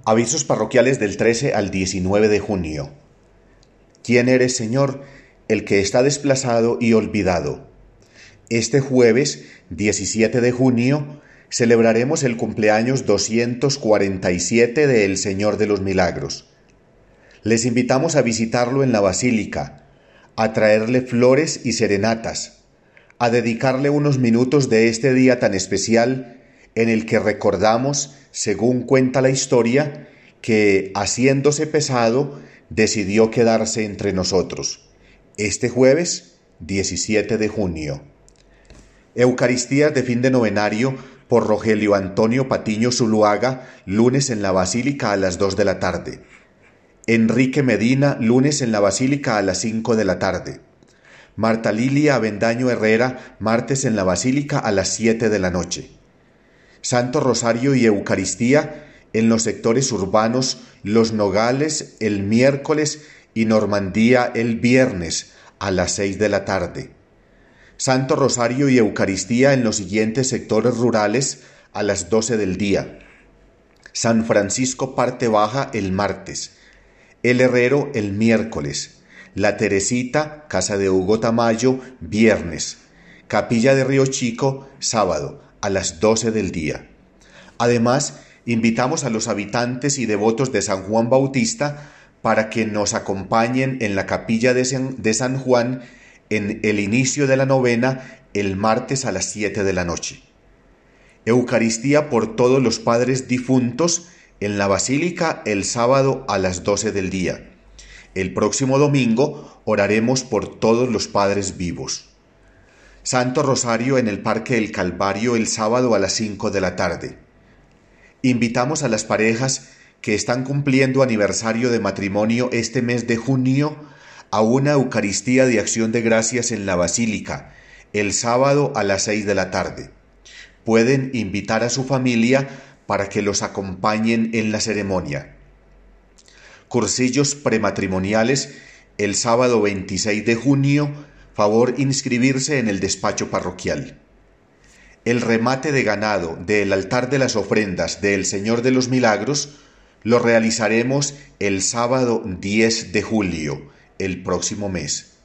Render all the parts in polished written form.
Avisos parroquiales del 13 al 19 de junio. ¿Quién eres, Señor? El que está desplazado y olvidado. Este jueves, 17 de junio, celebraremos el cumpleaños 247 de El Señor de los Milagros. Les invitamos a visitarlo en la Basílica, a traerle flores y serenatas, a dedicarle unos minutos de este día tan especial en el que recordamos, según cuenta la historia, que, haciéndose pesado, decidió quedarse entre nosotros. Este jueves, 17 de junio. Eucaristías de fin de novenario por Rogelio Antonio Patiño Zuluaga, lunes en la Basílica a las 2 de la tarde. Enrique Medina, lunes en la Basílica a las 5 de la tarde. Marta Lilia Avendaño Herrera, martes en la Basílica a las 7 de la noche. Santo Rosario y Eucaristía en los sectores urbanos Los Nogales el miércoles y Normandía el viernes a las 6 de la tarde. Santo Rosario y Eucaristía en los siguientes sectores rurales a las 12 del día. San Francisco Parte Baja el martes. El Herrero el miércoles. La Teresita, Casa de Hugo Tamayo, viernes. Capilla de Río Chico, sábado, a las 12 del día. Además, invitamos a los habitantes y devotos de San Juan Bautista para que nos acompañen en la capilla de San Juan en el inicio de la novena el martes a las 7 de la noche. Eucaristía por todos los padres difuntos en la Basílica el sábado a las 12 del día. El próximo domingo oraremos por todos los padres vivos. Santo Rosario en el Parque del Calvario el sábado a las 5 de la tarde. Invitamos a las parejas que están cumpliendo aniversario de matrimonio este mes de junio a una Eucaristía de Acción de Gracias en la Basílica el sábado a las 6 de la tarde. Pueden invitar a su familia para que los acompañen en la ceremonia. Cursillos prematrimoniales el sábado 26 de junio. Favor inscribirse en el despacho parroquial. El remate de ganado del altar de las ofrendas del Señor de los Milagros lo realizaremos el sábado 10 de julio, el próximo mes.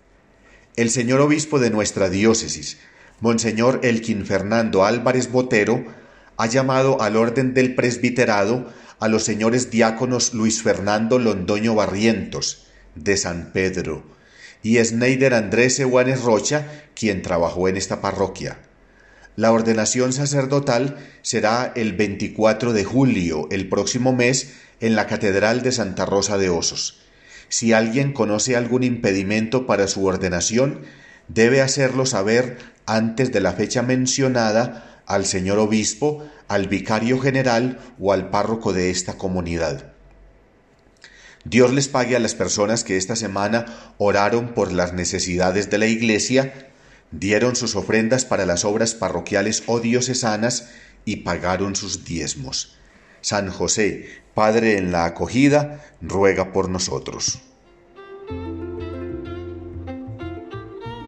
El señor obispo de nuestra diócesis, Monseñor Elkin Fernando Álvarez Botero, ha llamado al orden del presbiterado a los señores diáconos Luis Fernando Londoño Barrientos, de San Pedro, y Sneider Andrés Eguanes Rocha, quien trabajó en esta parroquia. La ordenación sacerdotal será el 24 de julio, el próximo mes, en la Catedral de Santa Rosa de Osos. Si alguien conoce algún impedimento para su ordenación, debe hacerlo saber antes de la fecha mencionada al señor obispo, al vicario general o al párroco de esta comunidad. Dios les pague a las personas que esta semana oraron por las necesidades de la Iglesia, dieron sus ofrendas para las obras parroquiales o diocesanas y pagaron sus diezmos. San José, Padre en la acogida, ruega por nosotros.